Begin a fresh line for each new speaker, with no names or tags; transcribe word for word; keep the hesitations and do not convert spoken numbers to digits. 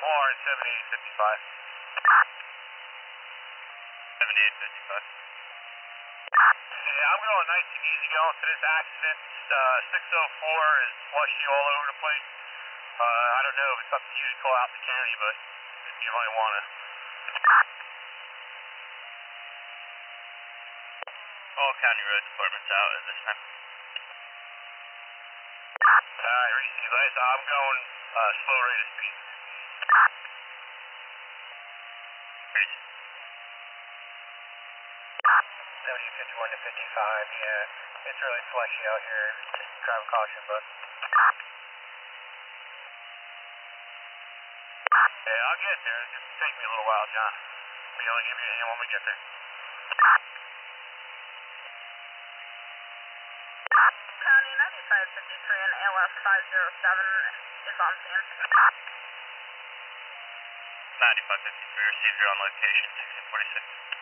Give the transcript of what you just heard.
four and seventy-eight fifty-five. seventy-eight fifty-five. Yeah, I'm going nineteen easy going to this accident. Uh, six oh four is flushy all over the place. Uh, I don't know if it's up to you to call out the county, but you might want to. All county road departments out at this time. Alright, receive guys. I'm going uh, slow rate of speed. Crazy. seventy fifty-one to fifty-five, yeah. It's really flushy out here. Just drive with caution, bud. Yeah, I'll get there. It's gonna take me a little while, John. Be able to give you a hand when we get there.
County ninety-five fifty-three and A L S five oh seven is on scene.
ninety-five fifty-three received your on location, sixteen forty-six.